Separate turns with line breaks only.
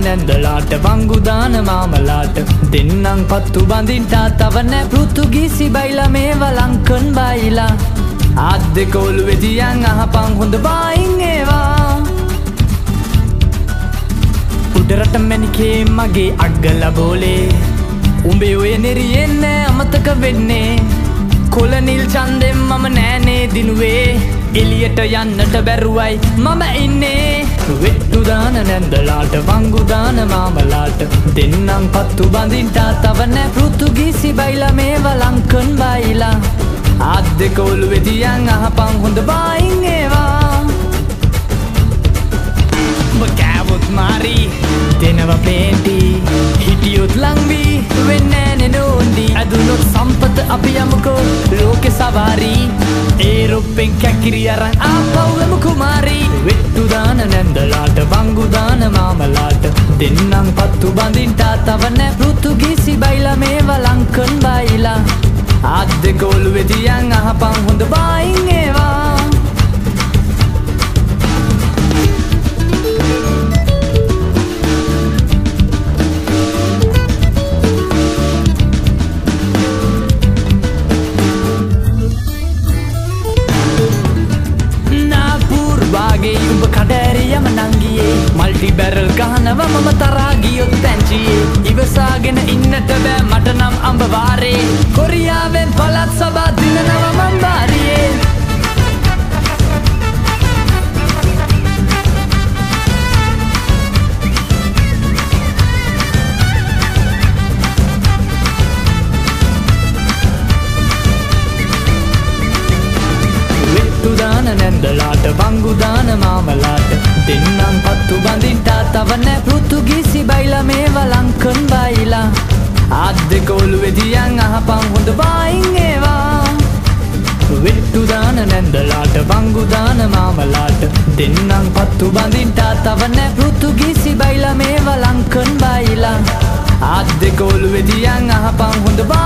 නැන්දලාට වංගු දාන මාමලාට දෙන්නම් පත්තු බඳින්ට තව නෑ පෘතුගීසි බයිලා මේවා ලංකන් බයිලා ආත් දෙක ඔළුවේ තියන් අහපන් හොඳ බයින් ඒවා උඩරට මැනිකේ මගේ අග්ගල බෝලේ උඹේ ඔය නෙරියෙන් නෑ අමතක වෙන්නේ කොළ නිල් ඡන්දෙන් මම නෑනේ දිනුවේ එලියට යන්නට බැරුවයි මම ඉන්නේ වෙට්ටු දාන නැන්දලාට වංගු දාන මාමලාට දෙන්නම් පත්තු බඳින්ට තව නෑ පෘතුගීසි බයිලා මේවා ලංකන් බයිලා ආත් දෙක ඔළුවේ තියන් අහපන් හොඳ බයින් ඒවා උඹ කෑවොත් මාරි දෙනව පේන්ටි හිටියොත් ලංවී වෙන්නේ නේ නෝන්ඩි අදුනොත් සම්පත අපි යමුකෝ ලෝකෙ සවාරි ඒරොප්පෙන් කැකිරි අරන් ආපව්වම කුමාරි වෙට්ටු දාන නැන්දලාට වංගු දාන මාමලාට දෙන්නම් පත්තු බඳින්ට තව නෑ පෘතුගීසි බයිලා මේවා ලංකන් බයිලා ආත් දෙක ඔළුවේ තියන් අහපන් හොඳ බයින් ඒවා උඹ කඩෑරියම නංගියේ මල්ටි බැරල් ගහනව මම තරහා ගියොත් පැංචියේ ඉවසාගෙන ඉන්නට බෑ මට නම් අඹ වාරේ කොරියාවෙන් පළත් සභා දිනනව මං බාරියේ නැන්දලාට වංගු දාන මාමලාට දෙන්නම් පත්තු බඳින්ට තව නෑ පෘතුගීසි බයිලා මේවා ලංකන් බයිලා ආත් දෙක ඔළුවේ තියන් අහපන් හොඳ බයින් ඒවා වෙට්ටු දාන නැන්දලාට වංගු දාන මාමලාට දෙන්නම් පත්තු බඳින්ට තව නෑ පෘතුගීසි බයිලා මේවා ලංකන් බයිලා ආත් දෙක ඔළුවේ තියන් අහපන් හොඳ